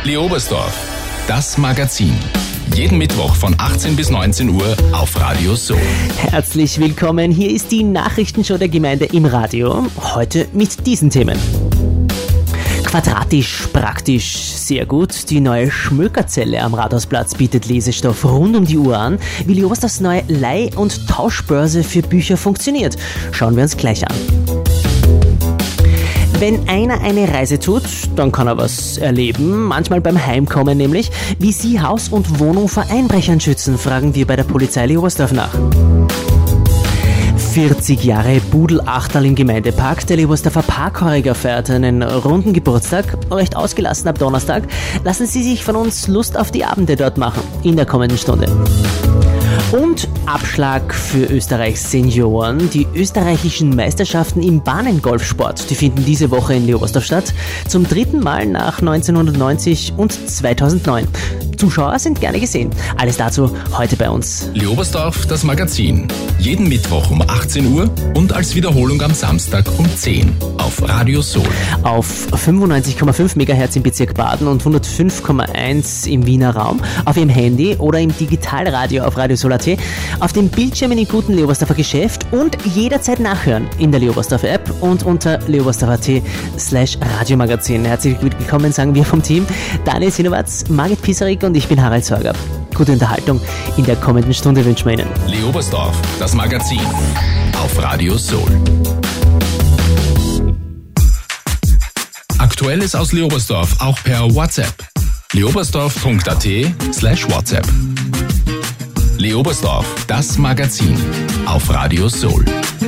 Leobersdorf, das Magazin. Jeden Mittwoch von 18 bis 19 Uhr auf Radio Soul. Herzlich willkommen, hier ist die Nachrichtenshow der Gemeinde im Radio. Heute mit diesen Themen. Quadratisch, praktisch, sehr gut. Die neue Schmökerzelle am Rathausplatz bietet Lesestoff rund um die Uhr an. Wie Leobersdorfs neue Leih- und Tauschbörse für Bücher funktioniert, schauen wir uns gleich an. Wenn einer eine Reise tut, dann kann er was erleben, manchmal beim Heimkommen nämlich. Wie Sie Haus und Wohnung vor Einbrechern schützen, fragen wir bei der Polizei Leobersdorf nach. 40 Jahre Budelachterl im Gemeindepark. Der Leobersdorfer Parkhäuser feiert einen runden Geburtstag, recht ausgelassen ab Donnerstag. Lassen Sie sich von uns Lust auf die Abende dort machen, in der kommenden Stunde. Und Abschlag für Österreichs Senioren. Die österreichischen Meisterschaften im Bahnengolfsport, die finden diese Woche in Leobersdorf statt. Zum dritten Mal nach 1990 und 2009. Zuschauer sind gerne gesehen. Alles dazu heute bei uns. Leobersdorf, das Magazin. Jeden Mittwoch um 18 Uhr und als Wiederholung am Samstag um 10 auf Radio Soul. Auf 95,5 MHz im Bezirk Baden und 105,1 im Wiener Raum, auf Ihrem Handy oder im Digitalradio auf Radio Soul.at, auf dem Bildschirm in den guten Leobersdorfer Geschäft und jederzeit nachhören in der Leobersdorfer App und unter leobersdorf.at/Radiomagazin. Herzlich willkommen, sagen wir vom Team. Daniel Sinowatz, Margit Pisarik und ich bin Harald Sorger. Gute Unterhaltung in der kommenden Stunde wünschen wir Ihnen. Leobersdorf, das Magazin auf Radio Soul. Aktuelles aus Leobersdorf auch per WhatsApp. leobersdorf.at/WhatsApp. Leobersdorf, das Magazin auf Radio Soul.